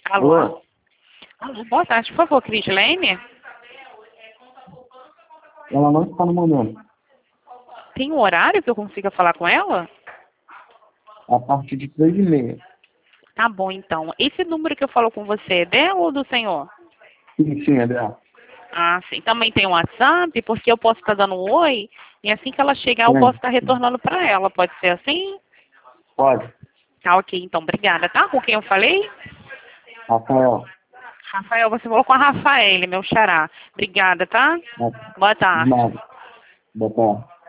Alô? Alô? Alô, boa tarde, por favor, Crislene. Ela não está no momento. Tem um horário que eu consiga falar com ela? A partir de 3h30. Tá bom, então. Esse número que eu falo com você é dela ou do senhor? Sim, é dela. Ah, sim. Também tem um WhatsApp, porque eu posso estar dando um oi, e assim que ela chegar eu posso Sim, estar retornando para ela. Pode ser assim? pode. Tá, ok. Então, obrigada, tá? Com quem eu falei? Rafael. Rafael, você falou com a Rafael, meu xará. Obrigada, tá? De Boa tarde. nada. Boa tarde.